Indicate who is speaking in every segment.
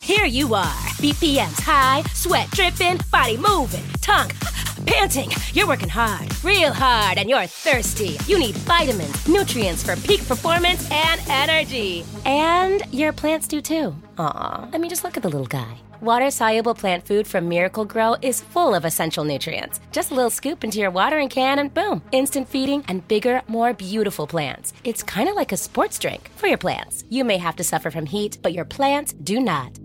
Speaker 1: Here you are, BPMs high, sweat dripping, body moving, tongue panting. You're working hard, real hard, and you're thirsty. You need vitamins, nutrients for peak performance and energy. And your plants do too. Aw, I mean, just look at the little guy. Water-soluble plant food from Miracle Grow is full of essential nutrients. Just a little scoop into your watering can and boom, instant feeding and bigger, more beautiful plants. It's kind of like a sports drink for your plants. You may have to suffer from heat, but your plants do not.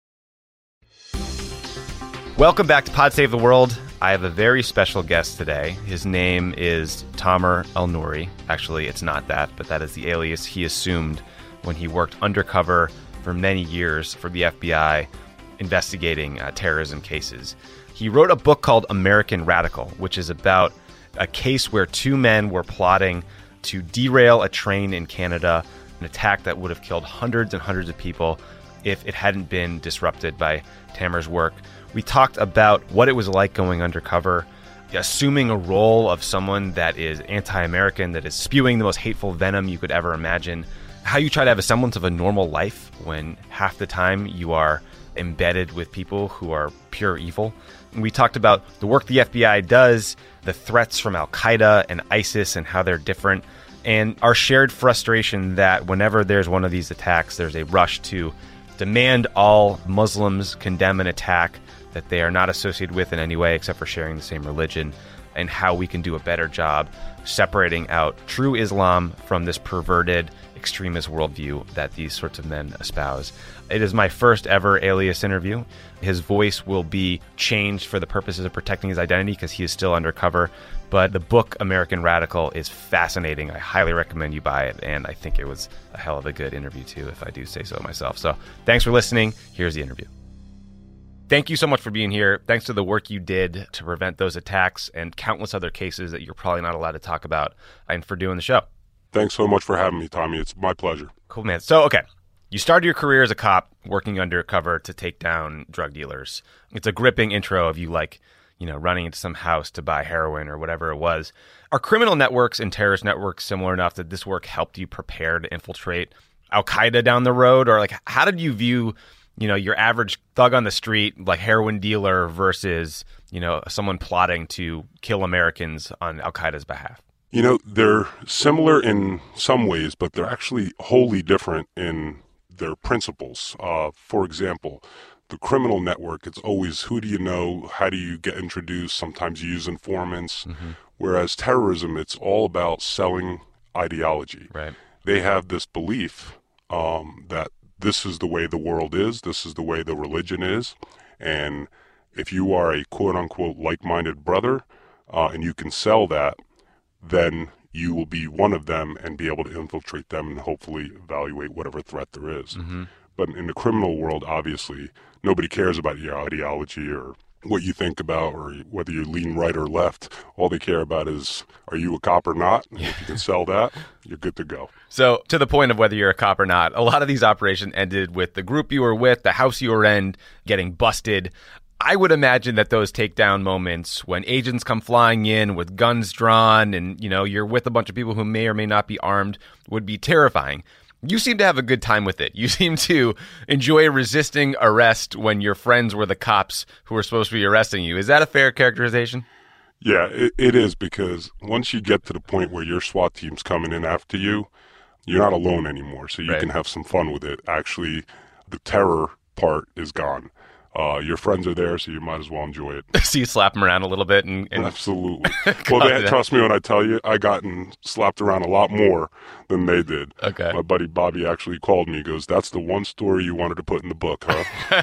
Speaker 2: Welcome back to Pod Save the World. I have a very special guest today. His name is Tamer El-Nouri. Actually, it's not that, but that is the alias he assumed when he worked undercover for many years for the FBI investigating terrorism cases. He wrote a book called American Radical, which is about a case where two men were plotting to derail a train in Canada, an attack that would have killed hundreds and hundreds of people if it hadn't been disrupted by Tamer's work. We talked about what it was like going undercover, assuming a role of someone that is anti-American, that is spewing the most hateful venom you could ever imagine, how you try to have a semblance of a normal life when half the time you are embedded with people who are pure evil. And we talked about the work the FBI does, the threats from Al-Qaeda and ISIS and how they're different, and our shared frustration that whenever there's one of these attacks, there's a rush to demand all Muslims condemn an attack that they are not associated with in any way except for sharing the same religion, and how we can do a better job separating out true Islam from this perverted extremist worldview that these sorts of men espouse. It is my first ever alias interview. His voice will be changed for the purposes of protecting his identity because he is still undercover. But the book American Radical is fascinating. I highly recommend you buy it. And I think it was a hell of a good interview too, if I do say so myself. So thanks for listening. Here's the interview. Thank you so much for being here. Thanks to the work you did to prevent those attacks and countless other cases that you're probably not allowed to talk about, and for doing the show.
Speaker 3: Thanks so much for having me, Tommy. It's my pleasure.
Speaker 2: Cool, man. So, okay. You started your career as a cop working undercover to take down drug dealers. It's a gripping intro of you, like, running into some house to buy heroin or whatever it was. Are criminal networks and terrorist networks similar enough that this work helped you prepare to infiltrate Al-Qaeda down the road? Or, like, how did you view your average thug on the street, like heroin dealer versus, someone plotting to kill Americans on Al-Qaeda's behalf?
Speaker 3: They're similar in some ways, but they're actually wholly different in their principles. For example, the criminal network, it's always who do you know, how do you get introduced, sometimes you use informants, whereas terrorism, it's all about selling ideology.
Speaker 2: Right.
Speaker 3: They have this belief that this is the way the world is, this is the way the religion is, and if you are a quote-unquote like-minded brother and you can sell that, then you will be one of them and be able to infiltrate them and hopefully evaluate whatever threat there is. But in the criminal world, obviously, nobody cares about your ideology or what you think about or whether you lean right or left. All they care about is, are you a cop or not? And if you can sell that, you're good to go.
Speaker 2: So to the point of whether you're a cop or not, a lot of these operations ended with the group you were with, the house you were in, getting busted. I would imagine that those takedown moments when agents come flying in with guns drawn and, you're with a bunch of people who may or may not be armed would be terrifying. You seem to have a good time with it. You seem to enjoy resisting arrest when your friends were the cops who were supposed to be arresting you. Is that a fair characterization?
Speaker 3: Yeah, it is, because once you get to the point where your SWAT team's coming in after you, you're not alone anymore. So you can have some fun with it. Actually, the terror part is gone. Your friends are there, so you might as well enjoy it.
Speaker 2: So you slap them around a little bit? and
Speaker 3: Absolutely. Well, trust me when I tell you, I gotten slapped around a lot more than they did.
Speaker 2: Okay.
Speaker 3: My buddy Bobby actually called me. He goes, "That's the one story you wanted to put in the book, huh?"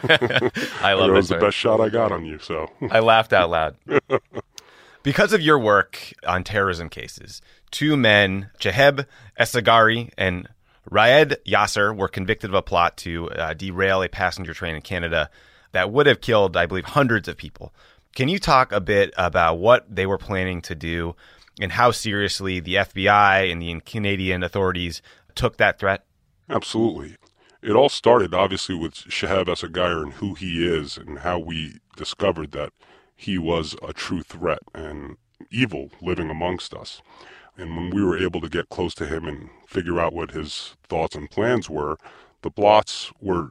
Speaker 2: I love it.
Speaker 3: It was the best shot I got on you, so.
Speaker 2: I laughed out loud. Because of your work on terrorism cases, two men, Cheheb Essegari and Raed Yasser, were convicted of a plot to derail a passenger train in Canada that would have killed, I believe, hundreds of people. Can you talk a bit about what they were planning to do and how seriously the FBI and the Canadian authorities took that threat?
Speaker 3: Absolutely. It all started, obviously, with Cheheb Essegari and who he is and how we discovered that he was a true threat and evil living amongst us. And when we were able to get close to him and figure out what his thoughts and plans were, the plots were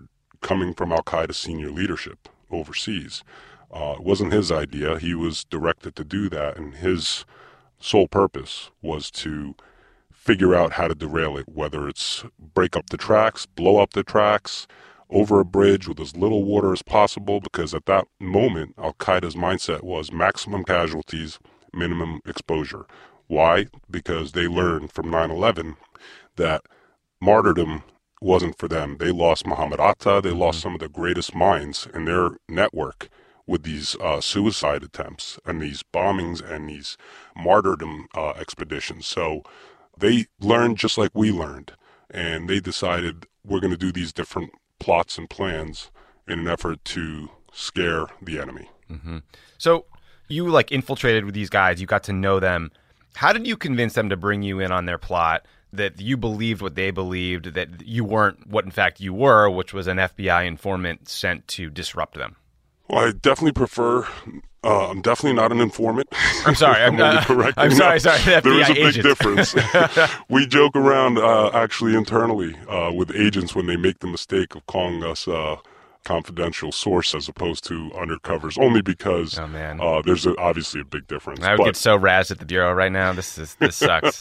Speaker 3: coming from Al-Qaeda senior leadership overseas. It wasn't his idea. He was directed to do that, and his sole purpose was to figure out how to derail it, whether it's break up the tracks, blow up the tracks, over a bridge with as little water as possible, because at that moment, Al-Qaeda's mindset was maximum casualties, minimum exposure. Why? Because they learned from 9/11 that martyrdom wasn't for them. They lost Muhammad Atta. They lost some of the greatest minds in their network with these suicide attempts and these bombings and these martyrdom expeditions. So they learned just like we learned, and they decided we're going to do these different plots and plans in an effort to scare the enemy.
Speaker 2: Mm-hmm. So you like infiltrated with these guys. You got to know them. How did you convince them to bring you in on their plot, that you believed what they believed, that you weren't what in fact you were, which was an FBI informant sent to disrupt them?
Speaker 3: Well, I definitely prefer. I'm definitely not an informant.
Speaker 2: I'm sorry. I'm sorry. The
Speaker 3: there is a
Speaker 2: FBI
Speaker 3: big difference. We joke around actually internally with agents when they make the mistake of calling us confidential source as opposed to undercovers, only because there's obviously a big difference.
Speaker 2: I would get so razzed at the Bureau right now. This sucks.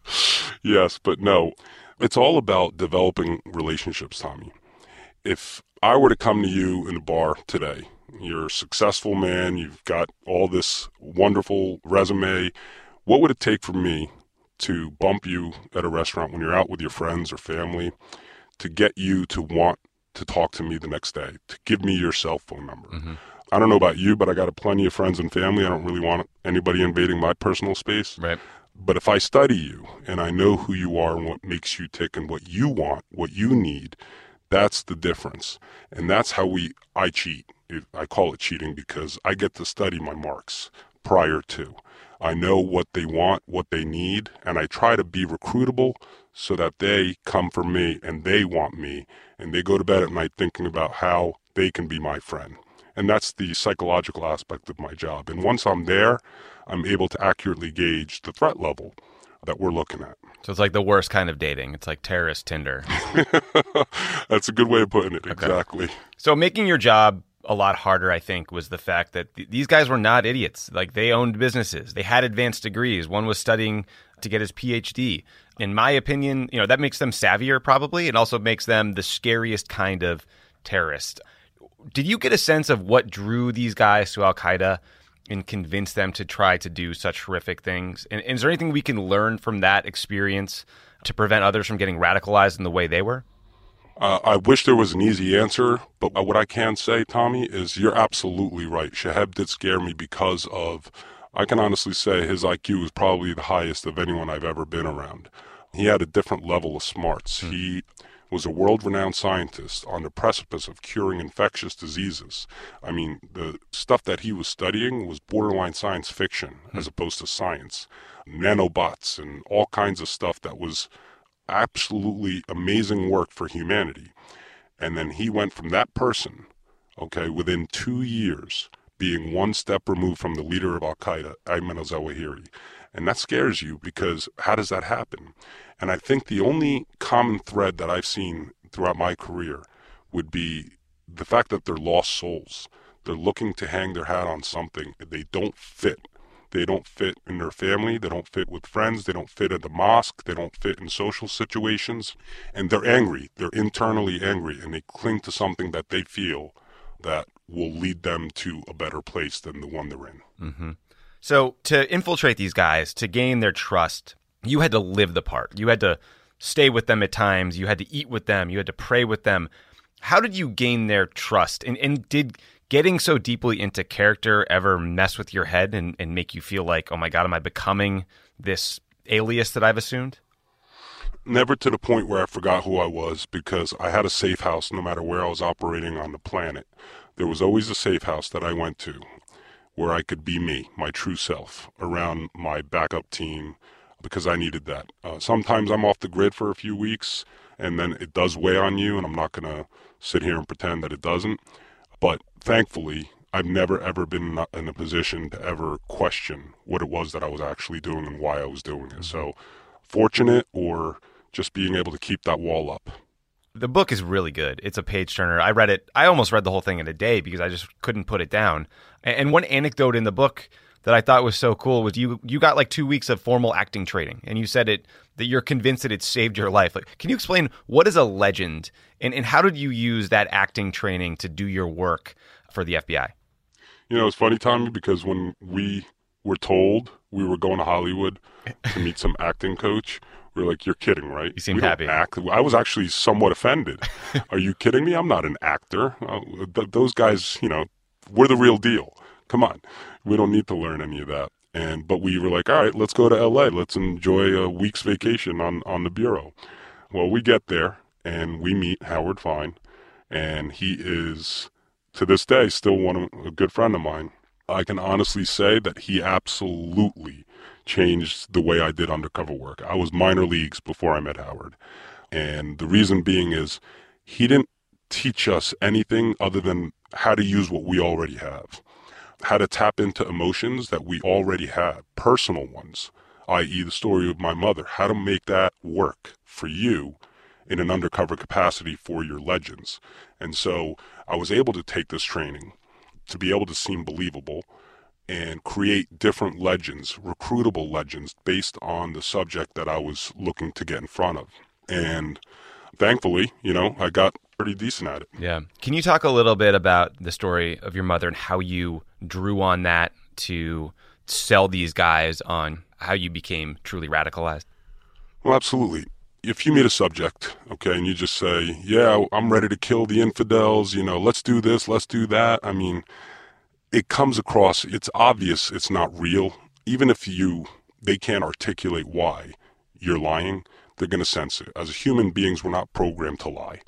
Speaker 3: Yes, but no. It's all about developing relationships, Tommy. If I were to come to you in a bar today, you're a successful man, you've got all this wonderful resume, what would it take for me to bump you at a restaurant when you're out with your friends or family to get you to want to talk to me the next day, to give me your cell phone number?
Speaker 2: Mm-hmm.
Speaker 3: I don't know about you, but I got plenty of friends and family. I don't really want anybody invading my personal space.
Speaker 2: Right.
Speaker 3: But if I study you and I know who you are and what makes you tick and what you want, what you need, that's the difference. And that's how I cheat. I call it cheating because I get to study my marks prior to. I know what they want, what they need, and I try to be recruitable so that they come for me and they want me, and they go to bed at night thinking about how they can be my friend. And that's the psychological aspect of my job. And once I'm there, I'm able to accurately gauge the threat level that we're looking at.
Speaker 2: So it's like the worst kind of dating. It's like terrorist Tinder.
Speaker 3: That's a good way of putting it.
Speaker 2: Okay.
Speaker 3: Exactly.
Speaker 2: So making your job a lot harder, I think, was the fact that these guys were not idiots. Like, they owned businesses. They had advanced degrees. One was studying to get his PhD. In my opinion, that makes them savvier probably. It also makes them the scariest kind of terrorist. Did you get a sense of what drew these guys to Al-Qaeda and convinced them to try to do such horrific things? And is there anything we can learn from that experience to prevent others from getting radicalized in the way they were?
Speaker 3: I wish there was an easy answer, but what I can say, Tommy, is you're absolutely right. Shaheb did scare me because of, I can honestly say his IQ was probably the highest of anyone I've ever been around. He had a different level of smarts. He was a world-renowned scientist on the precipice of curing infectious diseases. I mean, the stuff that he was studying was borderline science fiction as opposed to science. Nanobots and all kinds of stuff that was absolutely amazing work for humanity. And then he went from that person, within 2 years, being one step removed from the leader of Al-Qaeda, Ayman al-Zawahiri. And that scares you because how does that happen? And I think the only common thread that I've seen throughout my career would be the fact that they're lost souls. They're looking to hang their hat on something. They don't fit. They don't fit in their family. They don't fit with friends. They don't fit at the mosque. They don't fit in social situations. And they're angry. They're internally angry. And they cling to something that they feel that will lead them to a better place than the one they're in.
Speaker 2: Mm-hmm. So to infiltrate these guys, to gain their trust, you had to live the part. You had to stay with them at times. You had to eat with them. You had to pray with them. How did you gain their trust? And did getting so deeply into character ever mess with your head and make you feel like, oh my God, am I becoming this alias that I've assumed?
Speaker 3: Never to the point where I forgot who I was, because I had a safe house no matter where I was operating on the planet. There was always a safe house that I went to where I could be me, my true self, around my backup team, because I needed that. Sometimes I'm off the grid for a few weeks, and then it does weigh on you, and I'm not going to sit here and pretend that it doesn't. But thankfully, I've never, ever been in a position to ever question what it was that I was actually doing and why I was doing it. So fortunate, or just being able to keep that wall up.
Speaker 2: The book is really good. It's a page turner. I read it. I almost read the whole thing in a day because I just couldn't put it down. And one anecdote in the book that I thought was so cool was you got like 2 weeks of formal acting training, and you said that you're convinced that it saved your life. Like, can you explain what is a legend, and how did you use that acting training to do your work for the FBI?
Speaker 3: It's funny, Tommy, because when we were told we were going to Hollywood to meet some acting coach, we were like, "You're kidding, right?
Speaker 2: You seemed happy."
Speaker 3: I was actually somewhat offended. Are you kidding me? I'm not an actor. Those guys, we're the real deal. Come on. We don't need to learn any of that. But we were like, all right, let's go to LA. Let's enjoy a week's vacation on the Bureau. Well, we get there and we meet Howard Fine, and he is, to this day, still a good friend of mine. I can honestly say that he absolutely changed the way I did undercover work. I was minor leagues before I met Howard. And the reason being is he didn't teach us anything other than how to use what we already have. How to tap into emotions that we already had, personal ones, i.e. the story of my mother, how to make that work for you in an undercover capacity for your legends. And so I was able to take this training to be able to seem believable and create different legends, recruitable legends, based on the subject that I was looking to get in front of. And thankfully, I got pretty decent at it.
Speaker 2: Yeah. Can you talk a little bit about the story of your mother and how you drew on that to sell these guys on how you became truly radicalized?
Speaker 3: Well, absolutely. If you meet a subject, okay, and you just say, yeah, I'm ready to kill the infidels, let's do this, let's do that. I mean, it comes across, it's obvious it's not real. Even if they can't articulate why you're lying, they're going to sense it. As human beings, we're not programmed to lie.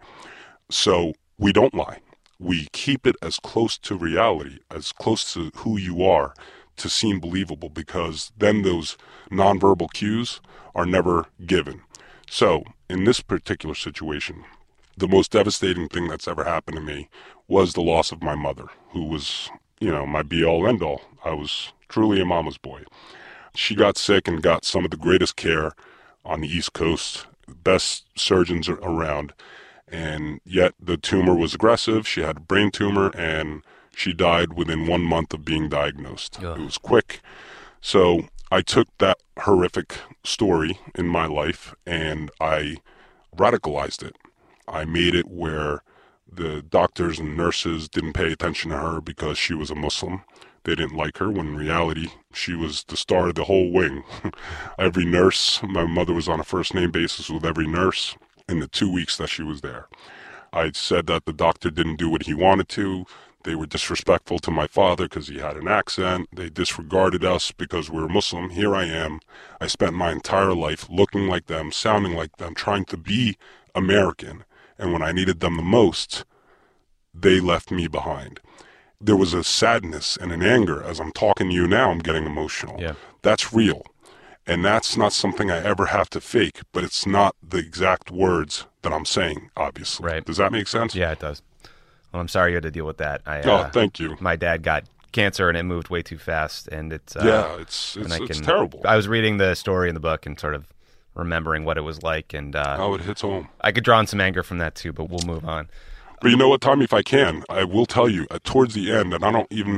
Speaker 3: So we don't lie. We keep it as close to reality, as close to who you are, to seem believable, because then those nonverbal cues are never given. So in this particular situation, the most devastating thing that's ever happened to me was the loss of my mother, who was, my be-all, end-all. I was truly a mama's boy. She got sick and got some of the greatest care on the East Coast, best surgeons around. And yet the tumor was aggressive. She had a brain tumor, and she died within 1 month of being diagnosed. It was quick. So I took that horrific story in my life and I radicalized it. I made it where the doctors and nurses didn't pay attention to her because she was a Muslim. They didn't like her, when in reality, she was the star of the whole wing. Every nurse, my mother was on a first name basis with every nurse in the 2 weeks that she was there. I said that the doctor didn't do what he wanted to. They were disrespectful to my father because he had an accent. They disregarded us because we were Muslim. Here I am. I spent my entire life looking like them, sounding like them, trying to be American. And when I needed them the most, they left me behind. There was a sadness and an anger. As I'm talking to you now, I'm getting emotional.
Speaker 2: Yeah.
Speaker 3: That's real. And that's not something I ever have to fake, but it's not the exact words that I'm saying, obviously.
Speaker 2: Right.
Speaker 3: Does that make sense?
Speaker 2: Yeah, it does. Well, I'm sorry you had to deal with that.
Speaker 3: Thank you.
Speaker 2: My dad got cancer and it moved way too fast, and it's
Speaker 3: it's terrible.
Speaker 2: I was reading the story in the book and sort of remembering what it was like, and
Speaker 3: it hits home.
Speaker 2: I could draw on some anger from that too, but we'll move on.
Speaker 3: But you know what, Tommy, if I can, I will tell you, towards the end, and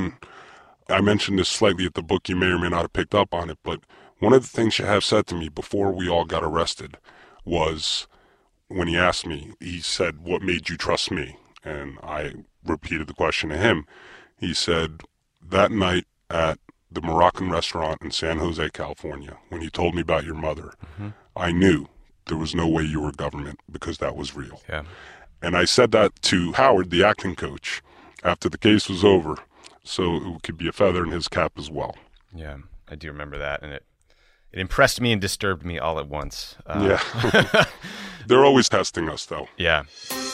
Speaker 3: I mentioned this slightly at the book, you may or may not have picked up on it, but one of the things Shahab said to me before we all got arrested was, when he asked me, he said, "What made you trust me?" And I repeated the question to him. He said, "That night at the Moroccan restaurant in San Jose, California, when you told me about your mother, I knew there was no way you were government, because that was real."
Speaker 2: Yeah.
Speaker 3: And I said that to Howard, the acting coach, after the case was over, so it could be a feather in his cap as well.
Speaker 2: Yeah, I do remember that, and it impressed me and disturbed me all at once.
Speaker 3: Yeah. They're always testing us, though.
Speaker 2: Yeah.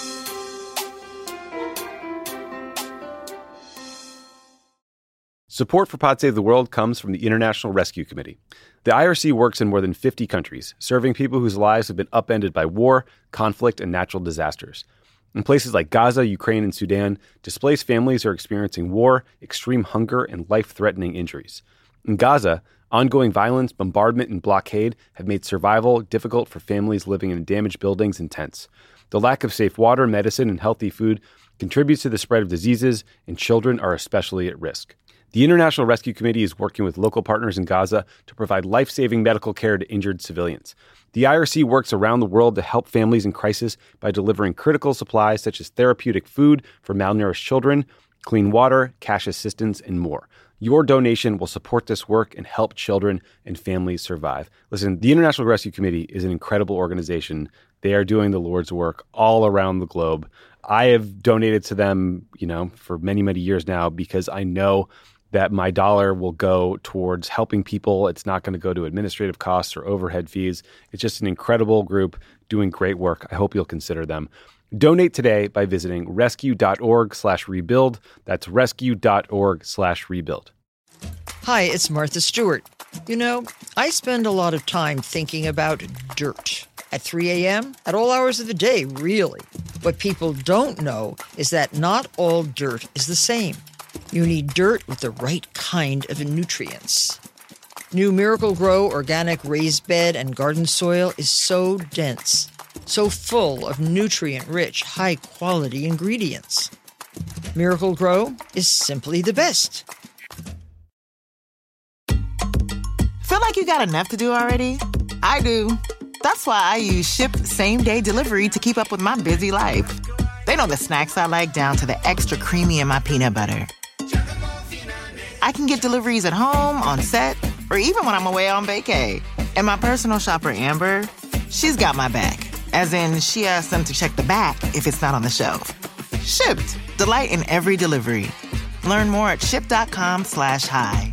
Speaker 4: Support for Pod Save the World comes from the International Rescue Committee. The IRC works in more than 50 countries, serving people whose lives have been upended by war, conflict, and natural disasters. In places like Gaza, Ukraine, and Sudan, displaced families are experiencing war, extreme hunger, and life-threatening injuries. In Gaza, ongoing violence, bombardment, and blockade have made survival difficult for families living in damaged buildings and tents. The lack of safe water, medicine, and healthy food contributes to the spread of diseases, and children are especially at risk. The International Rescue Committee is working with local partners in Gaza to provide life-saving medical care to injured civilians. The IRC works around the world to help families in crisis by delivering critical supplies such as therapeutic food for malnourished children, clean water, cash assistance, and more. Your donation will support this work and help children and families survive. Listen, the International Rescue Committee is an incredible organization. They are doing the Lord's work all around the globe. I have donated to them, for many, many years now because I know that my dollar will go towards helping people. It's not going to go to administrative costs or overhead fees. It's just an incredible group doing great work. I hope you'll consider them. Donate today by visiting rescue.org/rebuild. That's rescue.org/rebuild.
Speaker 5: Hi, it's Martha Stewart. I spend a lot of time thinking about dirt. At 3 a.m., at all hours of the day, really. What people don't know is that not all dirt is the same. You need dirt with the right kind of nutrients. New Miracle-Gro organic raised bed and garden soil is so dense, so full of nutrient-rich, high-quality ingredients. Miracle-Gro is simply the best.
Speaker 6: Feel like you got enough to do already? I do. That's why I use Shipt same-day delivery to keep up with my busy life. They know the snacks I like down to the extra creamy in my peanut butter. I can get deliveries at home, on set, or even when I'm away on vacay. And my personal shopper, Amber, she's got my back. As in, she asks them to check the back if it's not on the shelf. Shipt. Delight in every delivery. Learn more at shipt.com/hi.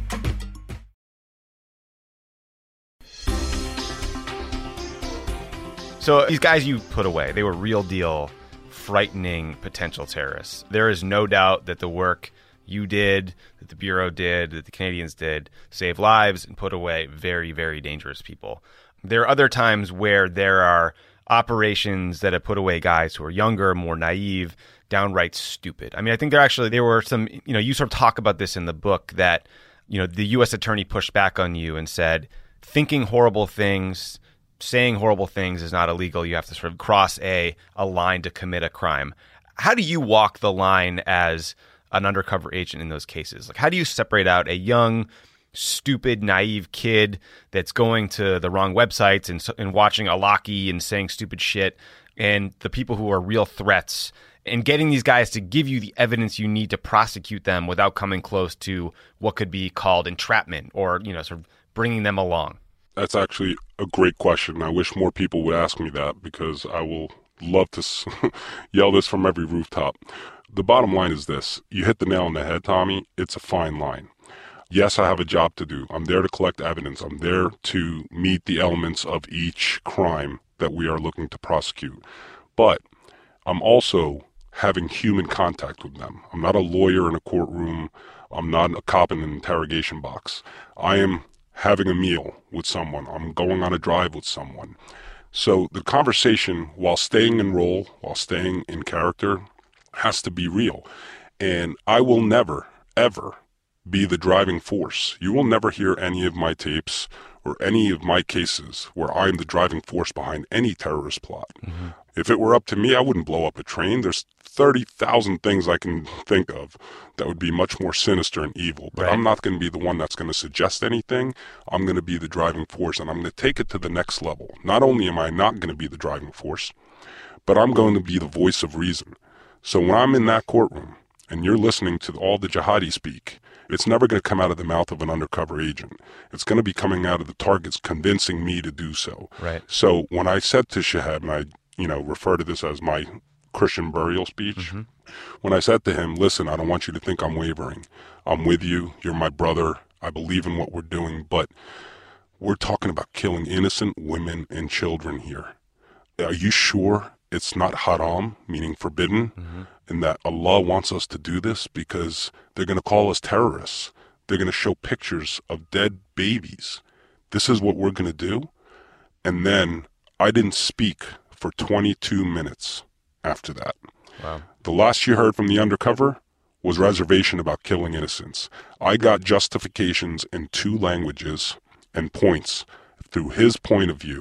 Speaker 2: So these guys you put away, they were real deal, frightening potential terrorists. There is no doubt that the work you did, that the Bureau did, that the Canadians did, save lives and put away very, very dangerous people. There are other times where there are operations that have put away guys who are younger, more naive, downright stupid. I mean, I think there were some, you sort of talk about this in the book that, the U.S. attorney pushed back on you and said, thinking horrible things, saying horrible things is not illegal. You have to sort of cross a line to commit a crime. How do you walk the line as an undercover agent in those cases? Like, how do you separate out a young, stupid, naive kid that's going to the wrong websites and watching Alaki and saying stupid shit, and the people who are real threats, and getting these guys to give you the evidence you need to prosecute them without coming close to what could be called entrapment or, sort of bringing them along?
Speaker 3: That's actually a great question. I wish more people would ask me that because I will love to yell this from every rooftop. The bottom line is this. You hit the nail on the head, Tommy. It's a fine line. Yes, I have a job to do. I'm there to collect evidence. I'm there to meet the elements of each crime that we are looking to prosecute. But I'm also having human contact with them. I'm not a lawyer in a courtroom. I'm not a cop in an interrogation box. I am having a meal with someone. I'm going on a drive with someone. So the conversation, while staying in role, while staying in character, has to be real. And I will never, ever be the driving force. You will never hear any of my tapes or any of my cases where I'm the driving force behind any terrorist plot. Mm-hmm. If it were up to me, I wouldn't blow up a train. There's 30,000 things I can think of that would be much more sinister and evil. But right. I'm not going to be the one that's going to suggest anything. I'm going to be the driving force, and I'm going to take it to the next level. Not only am I not going to be the driving force, but I'm going to be the voice of reason. So when I'm in that courtroom and you're listening to all the jihadi speak, it's never going to come out of the mouth of an undercover agent. It's going to be coming out of the targets convincing me to do so. Right. So when I said to Shahab, and I refer to this as my Christian burial speech, mm-hmm. when I said to him, listen, I don't want you to think I'm wavering. I'm with you. You're my brother. I believe in what we're doing, but we're talking about killing innocent women and children here. Are you sure it's not haram, meaning forbidden, mm-hmm. and that Allah wants us to do this? Because they're going to call us terrorists. They're going to show pictures of dead babies. This is what we're going to do? And then I didn't speak for 22 minutes after that. Wow. The last you heard from the undercover was reservation about killing innocents. I got justifications in 2 languages and points through his point of view,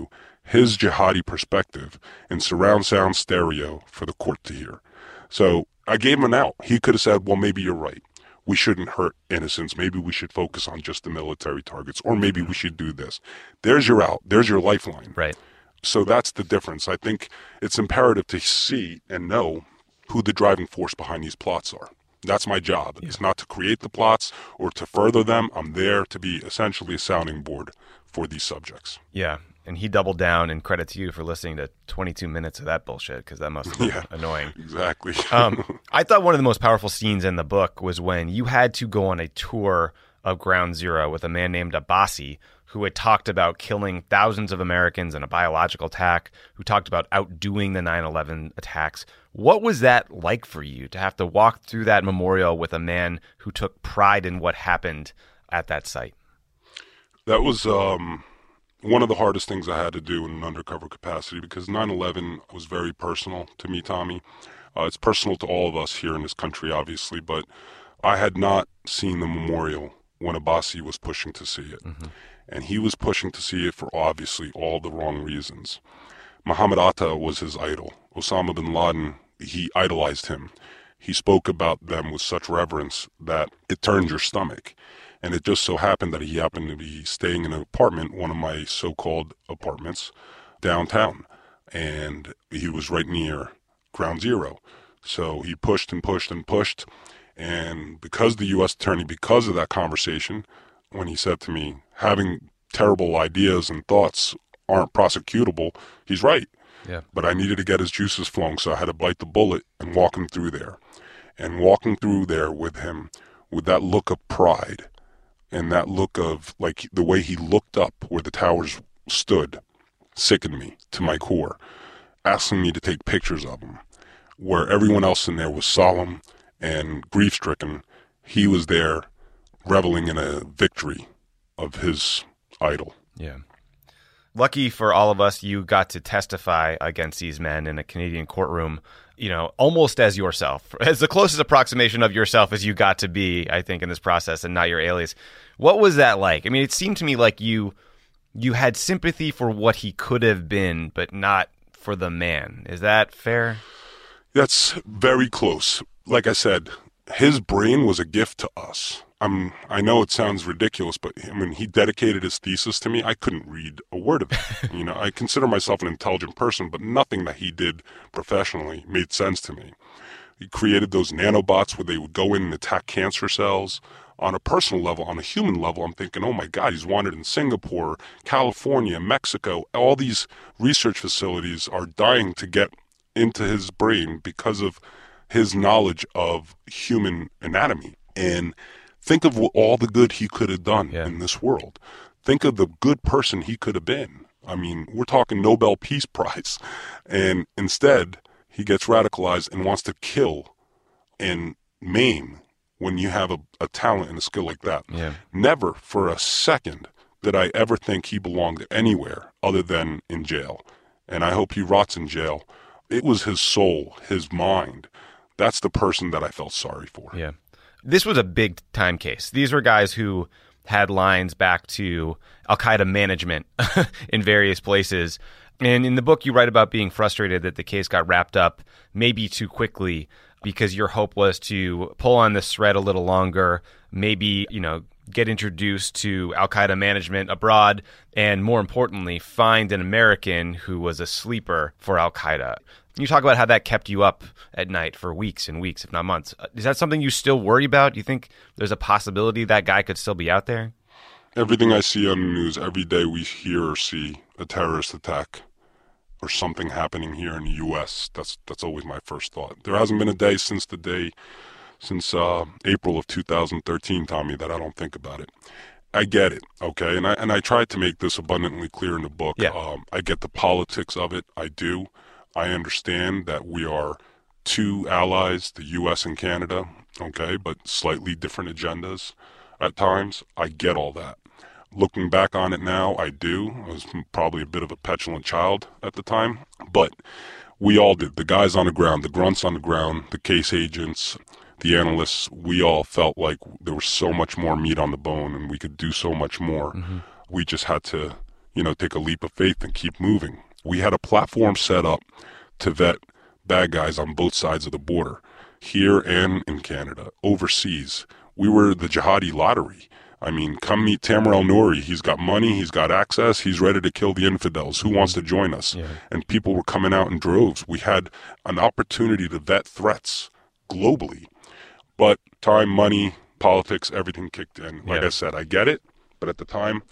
Speaker 3: his jihadi perspective in surround sound stereo for the court to hear. So I gave him an out. He could have said, well, maybe you're right. We shouldn't hurt innocents. Maybe we should focus on just the military targets, or maybe we should do this. There's your out. There's your lifeline.
Speaker 2: Right.
Speaker 3: So that's the difference. I think it's imperative to see and know who the driving force behind these plots are. That's my job. It's not to create the plots or to further them. I'm there to be essentially a sounding board for these subjects.
Speaker 2: Yeah. And he doubled down, and credit to you for listening to 22 minutes of that bullshit, because that must have been annoying.
Speaker 3: Exactly.
Speaker 2: I thought one of the most powerful scenes in the book was when you had to go on a tour of Ground Zero with a man named Abbasi, who had talked about killing thousands of Americans in a biological attack, who talked about outdoing the 9/11 attacks. What was that like for you, to have to walk through that memorial with a man who took pride in what happened at that site?
Speaker 3: That was one of the hardest things I had to do in an undercover capacity, because 9/11 was very personal to me, Tommy. It's personal to all of us here in this country, obviously, but I had not seen the memorial when Abbasi was pushing to see it. Mm-hmm. And he was pushing to see it for obviously all the wrong reasons. Muhammad Atta was his idol. Osama bin Laden, he idolized him. He spoke about them with such reverence that it turned your stomach. And it just so happened that he happened to be staying in an apartment, one of my so-called apartments, downtown. And he was right near Ground Zero. So he pushed and pushed and pushed. And because the U.S. attorney, because of that conversation, when he said to me, having terrible ideas and thoughts aren't prosecutable, he's right.
Speaker 2: Yeah.
Speaker 3: But I needed to get his juices flowing, so I had to bite the bullet and walk him through there. And walking through there with him, with that look of pride, and that look of, like, the way he looked up where the towers stood, sickened me to my core, asking me to take pictures of him. Where everyone else in there was solemn and grief-stricken, he was there reveling in a victory of his idol.
Speaker 2: Yeah. Lucky for all of us, you got to testify against these men in a Canadian courtroom, you know, almost as yourself, as the closest approximation of yourself as you got to be, I think, in this process, and not your alias. What was that like? I mean, it seemed to me like you had sympathy for what he could have been, but not for the man. Is that fair?
Speaker 3: That's very close. Like I said, his brain was a gift to us. I know it sounds ridiculous, but I mean, he dedicated his thesis to me. I couldn't read a word of it. You know, I consider myself an intelligent person, but nothing that he did professionally made sense to me. He created those nanobots where they would go in and attack cancer cells. On a personal level, on a human level, I'm thinking, oh my God, he's wanted in Singapore, California, Mexico. All these research facilities are dying to get into his brain because of his knowledge of human anatomy. And think of all the good he could have done in this world. Think of the good person he could have been. I mean, we're talking Nobel Peace Prize. And instead, he gets radicalized and wants to kill and maim when you have a talent and a skill like that.
Speaker 2: Yeah.
Speaker 3: Never for a second did I ever think he belonged anywhere other than in jail. And I hope he rots in jail. It was his soul, his mind. That's the person that I felt sorry for.
Speaker 2: Yeah. This was a big time case. These were guys who had lines back to Al-Qaeda management in various places. And in the book, you write about being frustrated that the case got wrapped up maybe too quickly because your hope was to pull on this thread a little longer, maybe, you know, get introduced to Al-Qaeda management abroad, and more importantly, find an American who was a sleeper for Al-Qaeda. You talk about how that kept you up at night for weeks and weeks, if not months. Is that something you still worry about? Do you think there's a possibility that guy could still be out there?
Speaker 3: Everything I see on the news, every day we hear or see a terrorist attack or something happening here in the U.S., that's always my first thought. There hasn't been a day since April of 2013, Tommy, that I don't think about it. I get it, okay? And I tried to make this abundantly clear in the book.
Speaker 2: Yeah.
Speaker 3: I get the politics of it. I do. I understand that we are two allies, the U.S. and Canada, okay, but slightly different agendas at times. I get all that. Looking back on it now, I do. I was probably a bit of a petulant child at the time, but we all did. The guys on the ground, the grunts on the ground, the case agents, the analysts, we all felt like there was so much more meat on the bone and we could do so much more. Mm-hmm. We just had to, take a leap of faith and keep moving. We had a platform set up to vet bad guys on both sides of the border, here and in Canada, overseas. We were the jihadi lottery. I mean, come meet Tamer El-Nouri. He's got money, he's got access, he's ready to kill the infidels. Who wants to join us? Yeah. And people were coming out in droves. We had an opportunity to vet threats globally. But time, money, politics, everything kicked in. Like I said, I get it. But at the time,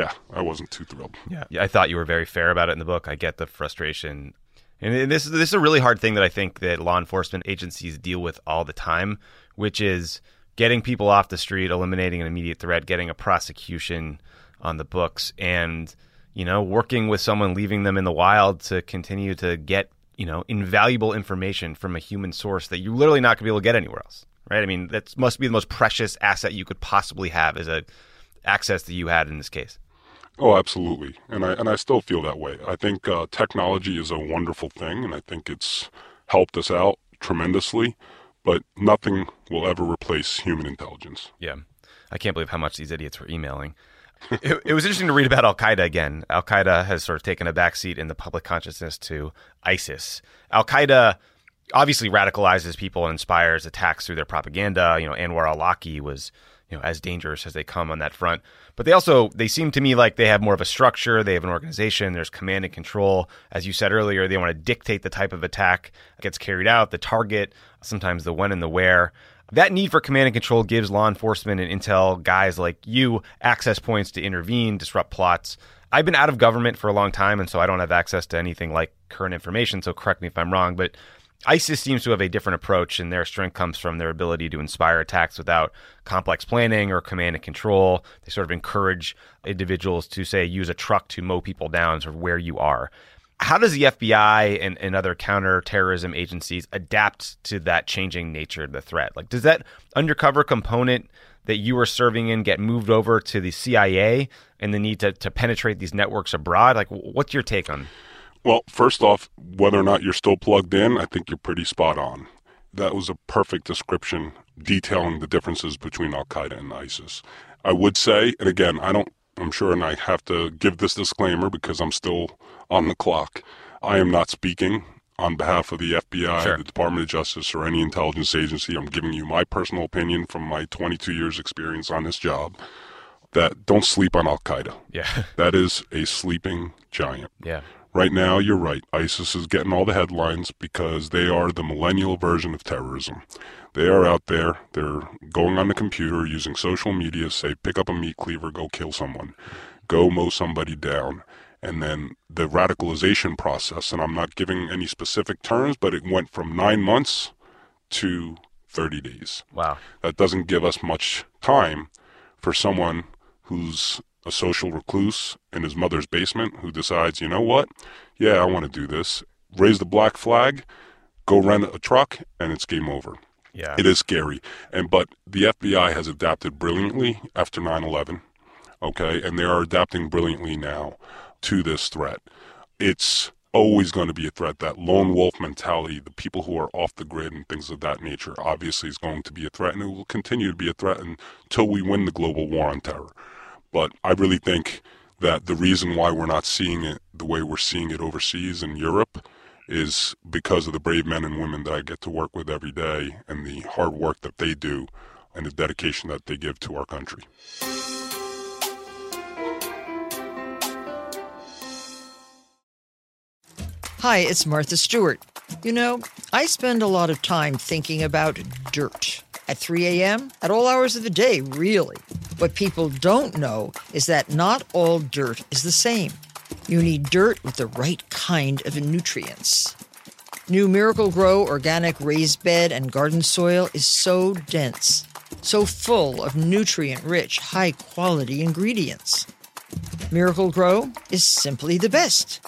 Speaker 3: I wasn't too thrilled.
Speaker 2: Yeah, I thought you were very fair about it in the book. I get the frustration. And this is a really hard thing that I think that law enforcement agencies deal with all the time, which is getting people off the street, eliminating an immediate threat, getting a prosecution on the books, and, working with someone, leaving them in the wild to continue to get, invaluable information from a human source that you're literally not going to be able to get anywhere else, right? I mean, that must be the most precious asset you could possibly have as a access that you had in this case.
Speaker 3: Oh, absolutely. And I still feel that way. I think technology is a wonderful thing, and I think it's helped us out tremendously, but nothing will ever replace human intelligence.
Speaker 2: Yeah. I can't believe how much these idiots were emailing. It was interesting to read about Al-Qaeda again. Al-Qaeda has sort of taken a backseat in the public consciousness to ISIS. Al-Qaeda obviously radicalizes people and inspires attacks through their propaganda. Anwar al-Awlaki was as dangerous as they come on that front. But they seem to me like they have more of a structure. They have an organization. There's command and control. As you said earlier, they want to dictate the type of attack that gets carried out, the target, sometimes the when and the where. That need for command and control gives law enforcement and intel guys like you access points to intervene, disrupt plots. I've been out of government for a long time, and so I don't have access to anything like current information, so correct me if I'm wrong, but ISIS seems to have a different approach, and their strength comes from their ability to inspire attacks without complex planning or command and control. They sort of encourage individuals to, say, use a truck to mow people down sort of where you are. How does the FBI and other counterterrorism agencies adapt to that changing nature of the threat? Like, does that undercover component that you were serving in get moved over to the CIA and the need to penetrate these networks abroad? Like, what's your take on?
Speaker 3: Well, first off, whether or not you're still plugged in, I think you're pretty spot on. That was a perfect description detailing the differences between Al-Qaeda and ISIS. I would say, and again, I'm sure, and I have to give this disclaimer because I'm still on the clock, I am not speaking on behalf of the FBI, sure, the Department of Justice, or any intelligence agency. I'm giving you my personal opinion from my 22 years experience on this job, that don't sleep on Al-Qaeda.
Speaker 2: Yeah.
Speaker 3: That is a sleeping giant.
Speaker 2: Yeah.
Speaker 3: Right now, you're right. ISIS is getting all the headlines because they are the millennial version of terrorism. They are out there. They're going on the computer, using social media, say, pick up a meat cleaver, go kill someone, go mow somebody down. And then the radicalization process, and I'm not giving any specific terms, but it went from 9 months to 30 days.
Speaker 2: Wow.
Speaker 3: That doesn't give us much time for someone who's a social recluse in his mother's basement who decides, you know what? Yeah, I want to do this. Raise the black flag, go rent a truck, and it's game over.
Speaker 2: Yeah.
Speaker 3: It is scary. But the FBI has adapted brilliantly after 9/11, okay? And they are adapting brilliantly now to this threat. It's always going to be a threat. That lone wolf mentality, the people who are off the grid and things of that nature, obviously is going to be a threat, and it will continue to be a threat until we win the global war on terror. But I really think that the reason why we're not seeing it the way we're seeing it overseas in Europe is because of the brave men and women that I get to work with every day and the hard work that they do and the dedication that they give to our country.
Speaker 5: Hi, it's Martha Stewart. I spend a lot of time thinking about dirt. At 3 a.m., at all hours of the day, really. What people don't know is that not all dirt is the same. You need dirt with the right kind of nutrients. New Miracle-Gro organic raised bed and garden soil is so dense, so full of nutrient-rich, high-quality ingredients. Miracle-Gro is simply the best.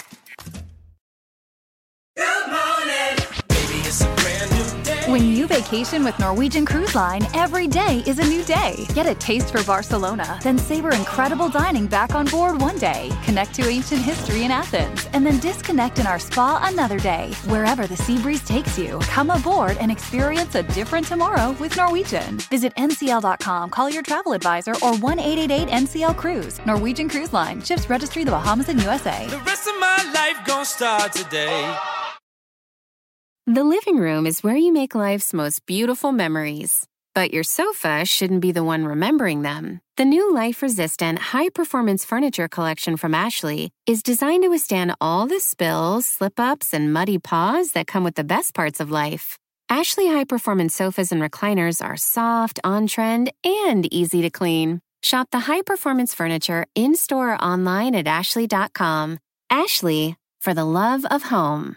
Speaker 7: When you vacation with Norwegian Cruise Line, every day is a new day. Get a taste for Barcelona, then savor incredible dining back on board one day. Connect to ancient history in Athens, and then disconnect in our spa another day. Wherever the sea breeze takes you, come aboard and experience a different tomorrow with Norwegian. Visit ncl.com, call your travel advisor, or 1-888-NCL-CRUISE. Norwegian Cruise Line. Ships registry the Bahamas and USA.
Speaker 8: The rest of my life gon' start today.
Speaker 9: The living room is where you make life's most beautiful memories. But your sofa shouldn't be the one remembering them. The new life-resistant, high-performance furniture collection from Ashley is designed to withstand all the spills, slip-ups, and muddy paws that come with the best parts of life. Ashley high-performance sofas and recliners are soft, on-trend, and easy to clean. Shop the high-performance furniture in-store or online at ashley.com. Ashley, for the love of home.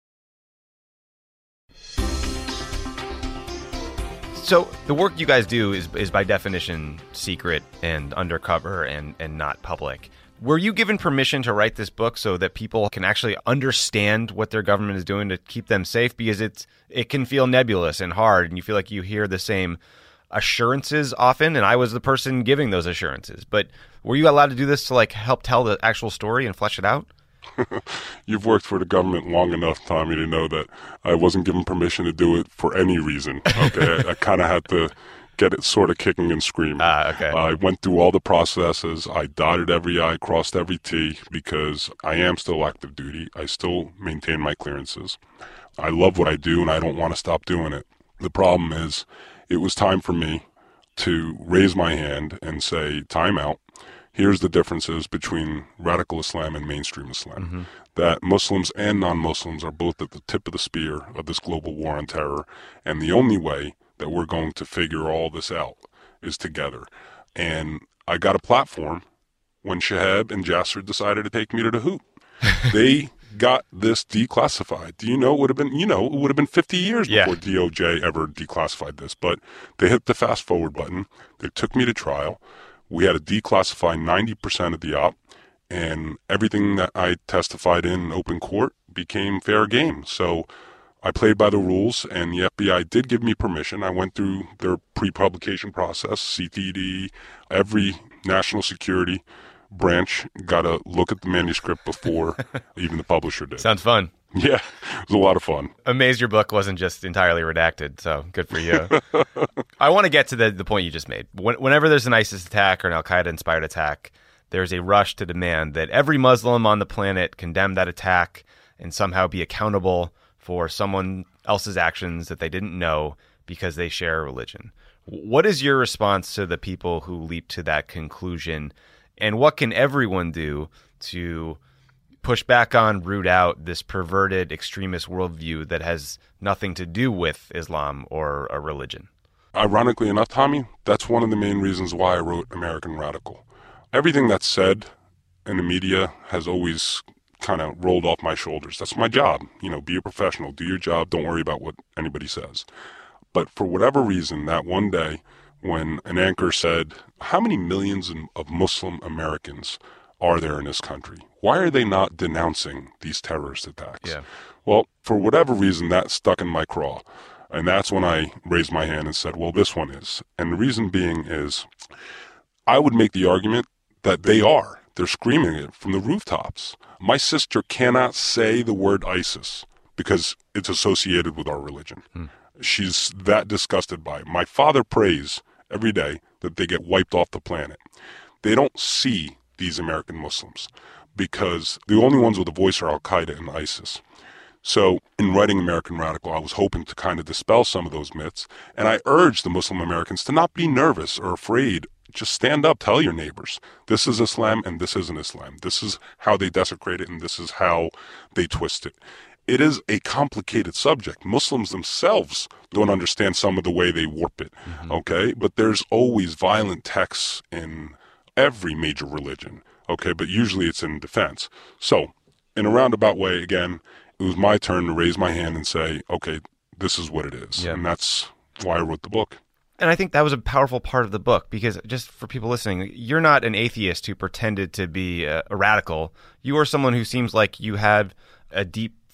Speaker 2: So the work you guys do is by definition secret and undercover and not public. Were you given permission to write this book so that people can actually understand what their government is doing to keep them safe? Because it can feel nebulous and hard, and you feel like you hear the same assurances often, and I was the person giving those assurances. But were you allowed to do this to like help tell the actual story and flesh it out?
Speaker 3: You've worked for the government long enough, Tommy, to know that I wasn't given permission to do it for any reason. Okay, I kind of had to get it sort of kicking and screaming.
Speaker 2: Okay.
Speaker 3: I went through all the processes. I dotted every I, crossed every T, because I am still active duty. I still maintain my clearances. I love what I do, and I don't want to stop doing it. The problem is, it was time for me to raise my hand and say, time out. Here's the differences between radical Islam and mainstream Islam. Mm-hmm. That Muslims and non-Muslims are both at the tip of the spear of this global war on terror. And the only way that we're going to figure all this out is together. And I got a platform when Shahab and Jasser decided to take me to the hoop. They got this declassified. Do you know it would have been 50 years before DOJ ever declassified this. But they hit the fast forward button. They took me to trial. We had to declassify 90% of the op, and everything that I testified in open court became fair game. So I played by the rules, and the FBI did give me permission. I went through their pre-publication process, CTD, every national security branch got to look at the manuscript before even the publisher did.
Speaker 2: Sounds fun.
Speaker 3: Yeah, it was a lot of fun.
Speaker 2: Amazed your book wasn't just entirely redacted, so good for you. I want to get to the point you just made. Whenever there's an ISIS attack or an al-Qaeda-inspired attack, there's a rush to demand that every Muslim on the planet condemn that attack and somehow be accountable for someone else's actions that they didn't know because they share a religion. What is your response to the people who leap to that conclusion, and what can everyone do to push back on, root out this perverted extremist worldview that has nothing to do with Islam or a religion?
Speaker 3: Ironically enough, Tommy, that's one of the main reasons why I wrote American Radical. Everything that's said in the media has always kind of rolled off my shoulders. That's my job. Be a professional, do your job, don't worry about what anybody says. But for whatever reason, that one day when an anchor said, how many millions of Muslim Americans are there in this country? Why are they not denouncing these terrorist attacks?
Speaker 2: Yeah.
Speaker 3: Well, for whatever reason, that stuck in my craw. And that's when I raised my hand and said, well, this one is. And the reason being is I would make the argument that they are. They're screaming it from the rooftops. My sister cannot say the word ISIS because it's associated with our religion. She's that disgusted by it. My father prays every day that they get wiped off the planet. They don't see these American Muslims because the only ones with a voice are Al-Qaeda and ISIS. So in writing American Radical, I was hoping to kind of dispel some of those myths. And I urge the Muslim Americans to not be nervous or afraid. Just stand up, tell your neighbors, this is Islam and this isn't Islam. This is how they desecrate it and this is how they twist it. It is a complicated subject. Muslims themselves don't understand some of the way they warp it, okay? But there's always violent texts in every major religion, okay? But usually it's in defense. So in a roundabout way, again, it was my turn to raise my hand and say, okay, this is what it is.
Speaker 2: Yeah.
Speaker 3: And that's why I wrote the book.
Speaker 2: And I think that was a powerful part of the book because just for people listening, you're not an atheist who pretended to be a radical. You are someone who seems like you had a deep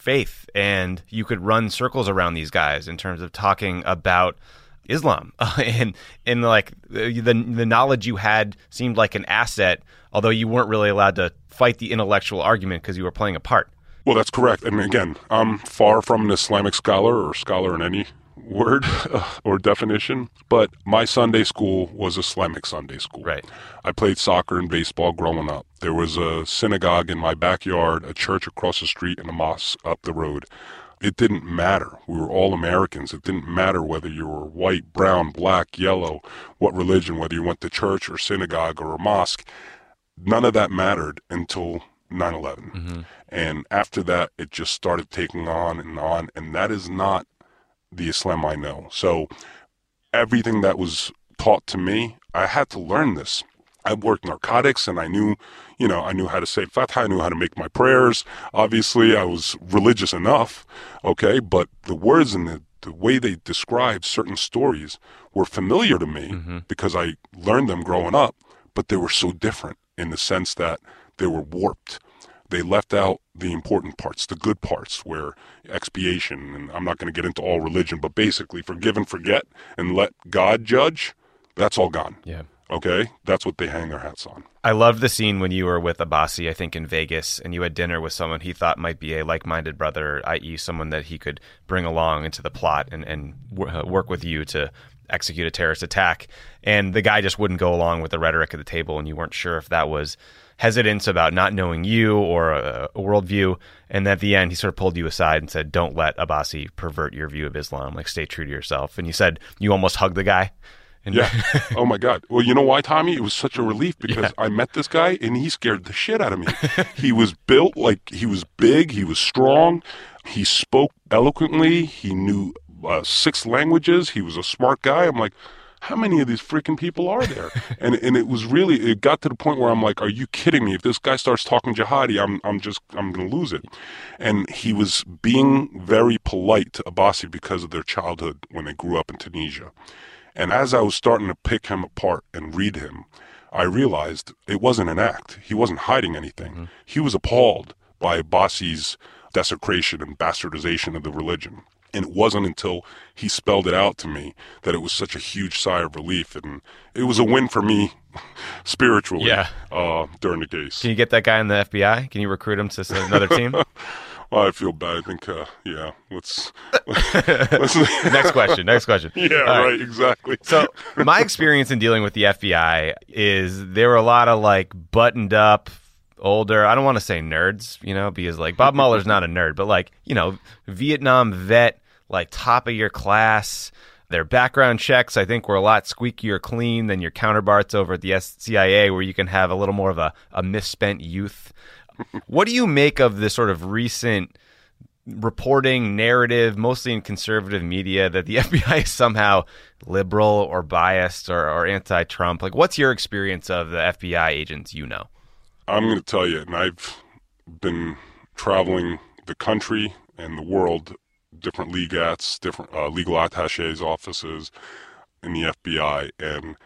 Speaker 2: faith, and you could run circles around these guys in terms of talking about Islam, and like the knowledge you had seemed like an asset, although you weren't really allowed to fight the intellectual argument because you were playing a part.
Speaker 3: Well, that's correct. And again, I'm far from an Islamic scholar or scholar in any word or definition, but my Sunday school was Islamic Sunday school.
Speaker 2: Right.
Speaker 3: I played soccer and baseball growing up. There was a synagogue in my backyard, a church across the street, and a mosque up the road. It didn't matter. We were all Americans. It didn't matter whether you were white, brown, black, yellow, what religion, whether you went to church or synagogue or a mosque. None of that mattered until 9/11. Mm-hmm. And after that, it just started taking on, and that is not the Islam I know. So everything that was taught to me, I had to learn this. I worked narcotics, and I knew how to say Fatha, I knew how to make my prayers. Obviously, I was religious enough, okay, but the words and the way they described certain stories were familiar to me because I learned them growing up, but they were so different in the sense that they were warped. They left out the important parts, the good parts, where expiation, and I'm not going to get into all religion, but basically forgive and forget and let God judge, that's all gone.
Speaker 2: Yeah.
Speaker 3: Okay? That's what they hang their hats on.
Speaker 2: I loved the scene when you were with Abbasi, I think in Vegas, and you had dinner with someone he thought might be a like-minded brother, i.e. someone that he could bring along into the plot and work with you to execute a terrorist attack. And the guy just wouldn't go along with the rhetoric at the table, and you weren't sure if that was hesitance about not knowing you or a worldview. And at the end, he sort of pulled you aside and said, don't let Abbasi pervert your view of Islam. Like, stay true to yourself. And you said you almost hugged the guy.
Speaker 3: Yeah. Oh, my God. Well, you know why, Tommy? It was such a relief because I met this guy, and he scared the shit out of me. He was built like he was big. He was strong. He spoke eloquently. He knew 6 languages. He was a smart guy. I'm like, how many of these freaking people are there? And it was really, it got to the point where I'm like, are you kidding me? If this guy starts talking jihadi, I'm going to lose it. And he was being very polite to Abbasi because of their childhood when they grew up in Tunisia. And as I was starting to pick him apart and read him, I realized it wasn't an act. He wasn't hiding anything. Mm-hmm. He was appalled by Abbasi's desecration and bastardization of the religion. And it wasn't until he spelled it out to me that it was such a huge sigh of relief. And it was a win for me spiritually during the case.
Speaker 2: Can you get that guy in the FBI? Can you recruit him to another team?
Speaker 3: Well, I feel bad. I think, let's
Speaker 2: Next question.
Speaker 3: Yeah, right, exactly.
Speaker 2: So my experience in dealing with the FBI is there were a lot of like buttoned up, older, I don't want to say nerds, because like Bob Mueller's not a nerd, but like, Vietnam vet, like top of your class. Their background checks, I think, were a lot squeakier clean than your counterparts over at the CIA, where you can have a little more of a misspent youth. What do you make of this sort of recent reporting narrative, mostly in conservative media, that the FBI is somehow liberal or biased or anti-Trump? Like, what's your experience of the FBI agents you know?
Speaker 3: I'm going to tell you, and I've been traveling the country and the world, different legats, different legal attaches offices in the FBI, and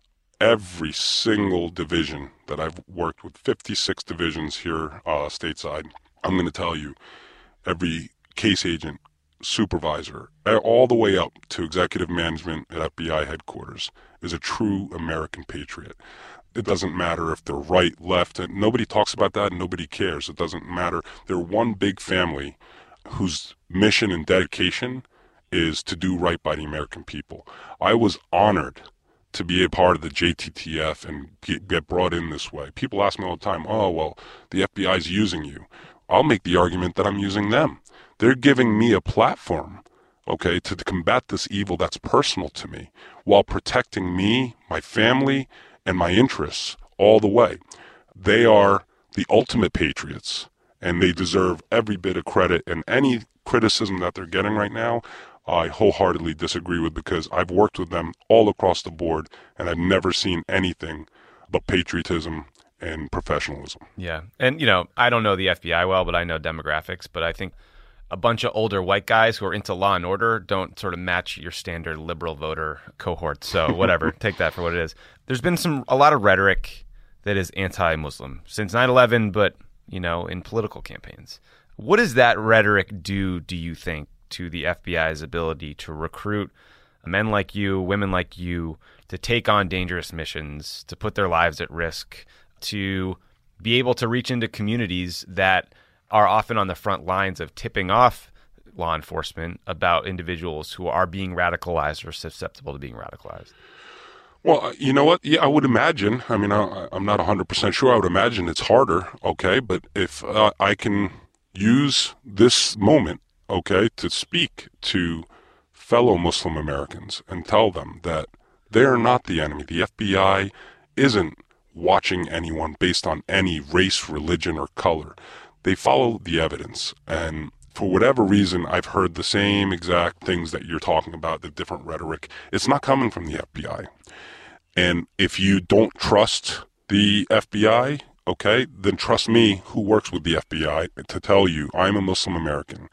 Speaker 3: every single division that I've worked with, 56 divisions here stateside, I'm going to tell you, every case agent, supervisor, all the way up to executive management at FBI headquarters is a true American patriot. It doesn't matter if they're right, left, and nobody talks about that and nobody cares. It doesn't matter. They're one big family whose mission and dedication is to do right by the American people. I was honored to be a part of the JTTF and get brought in this way. People ask me all the time, oh, well, the FBI is using you. I'll make the argument that I'm using them. They're giving me a platform, okay, to combat this evil that's personal to me while protecting me, my family, and my interests all the way. They are the ultimate patriots, and they deserve every bit of credit. And any criticism that they're getting right now, I wholeheartedly disagree with, because I've worked with them all across the board, and I've never seen anything but patriotism and professionalism.
Speaker 2: Yeah. And, I don't know the FBI well, but I know demographics. But I think a bunch of older white guys who are into law and order don't sort of match your standard liberal voter cohort. So whatever, take that for what it is. There's been a lot of rhetoric that is anti-Muslim since 9/11, but, in political campaigns. What does that rhetoric do you think, to the FBI's ability to recruit men like you, women like you, to take on dangerous missions, to put their lives at risk, to be able to reach into communities that are often on the front lines of tipping off law enforcement about individuals who are being radicalized or susceptible to being radicalized?
Speaker 3: Well, you know what? Yeah, I would imagine. I mean, I'm not 100% sure. I would imagine it's harder, okay? But if I can use this moment, okay, to speak to fellow Muslim Americans and tell them that they are not the enemy. The FBI isn't watching anyone based on any race, religion, or color. They follow the evidence. And for whatever reason, I've heard the same exact things that you're talking about, the different rhetoric. It's not coming from the FBI. And if you don't trust the FBI, okay, then trust me, who works with the FBI, to tell you I'm a Muslim American.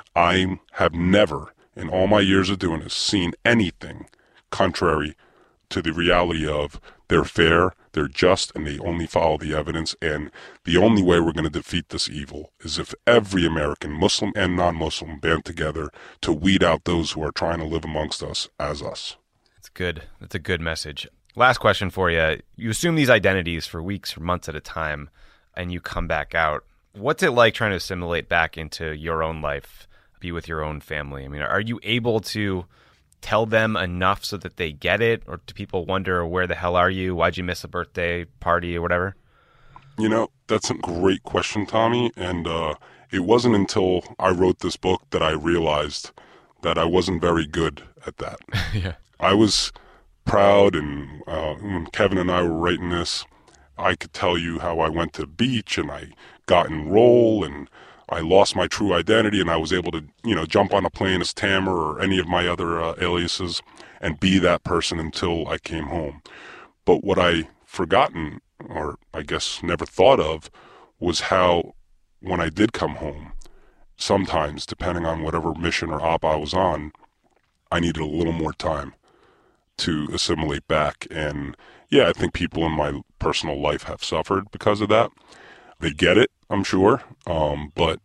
Speaker 3: I have never, in all my years of doing this, seen anything contrary to the reality of they're fair, they're just, and they only follow the evidence. And the only way we're going to defeat this evil is if every American, Muslim and non-Muslim, band together to weed out those who are trying to live amongst us as us.
Speaker 2: It's good. That's a good message. Last question for you. You assume these identities for weeks or months at a time, and you come back out. What's it like trying to assimilate back into your own life, be with your own family? I mean, are you able to tell them enough so that they get it? Or do people wonder, where the hell are you? Why'd you miss a birthday party or whatever?
Speaker 3: You know, that's a great question, Tommy. And it wasn't until I wrote this book that I realized that I wasn't very good at that.
Speaker 2: Yeah.
Speaker 3: I was proud, and when Kevin and I were writing this, I could tell you how I went to the beach and I got in role and I lost my true identity, and I was able to, jump on a plane as Tamer or any of my other aliases and be that person until I came home. But what I forgotten, or I guess never thought of, was how when I did come home, sometimes, depending on whatever mission or op I was on, I needed a little more time to assimilate back. And yeah, I think people in my personal life have suffered because of that. They get it, I'm sure, but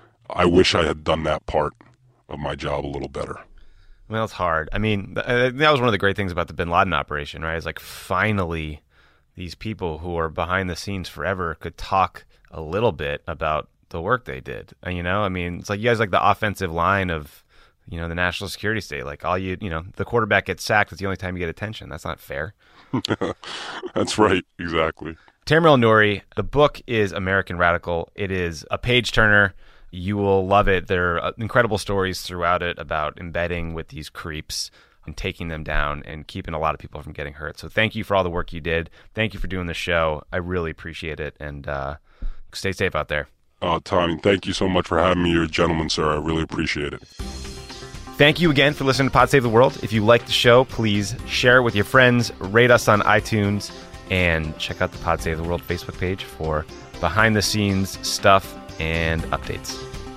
Speaker 3: I wish I had done that part of my job a little better.
Speaker 2: Well, it's hard. I mean, that was one of the great things about the Bin Laden operation, right? It's like finally these people who are behind the scenes forever could talk a little bit about the work they did. And, I mean, it's like you guys like the offensive line of, the national security state. Like the quarterback gets sacked. It's the only time you get attention. That's not fair.
Speaker 3: That's right. Exactly.
Speaker 2: Tamer El-Nouri, the book is American Radical. It is a page-turner. You will love it. There are incredible stories throughout it about embedding with these creeps and taking them down and keeping a lot of people from getting hurt. So thank you for all the work you did. Thank you for doing the show. I really appreciate it. And stay safe out there.
Speaker 3: Tommy, thank you so much for having me. You're a gentleman, sir. I really appreciate it.
Speaker 2: Thank you again for listening to Pod Save the World. If you like the show, please share it with your friends, rate us on iTunes, and check out the Pod Save the World Facebook page for behind-the-scenes stuff and updates.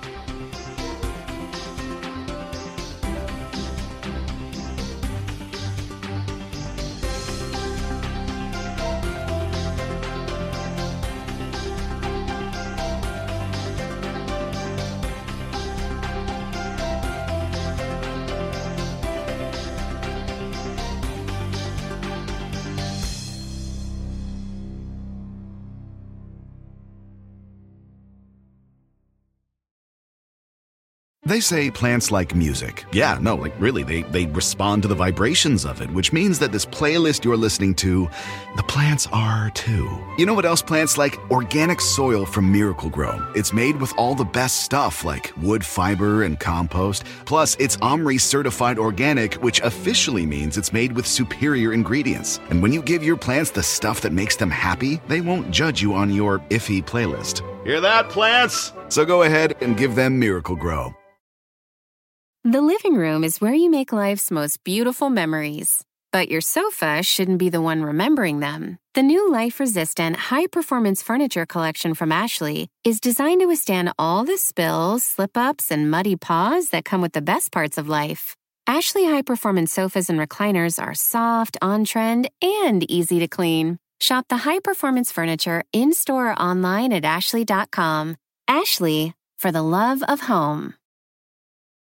Speaker 10: They say plants like music. Yeah, no, like really, they respond to the vibrations of it, which means that this playlist you're listening to, the plants are too. You know what else plants like? Organic soil from Miracle-Gro. It's made with all the best stuff like wood fiber and compost. Plus, it's OMRI certified organic, which officially means it's made with superior ingredients. And when you give your plants the stuff that makes them happy, they won't judge you on your iffy playlist. Hear that, plants? So go ahead and give them Miracle-Gro.
Speaker 9: The living room is where you make life's most beautiful memories. But your sofa shouldn't be the one remembering them. The new life-resistant, high-performance furniture collection from Ashley is designed to withstand all the spills, slip-ups, and muddy paws that come with the best parts of life. Ashley high-performance sofas and recliners are soft, on-trend, and easy to clean. Shop the high-performance furniture in-store or online at ashley.com. Ashley, for the love of home.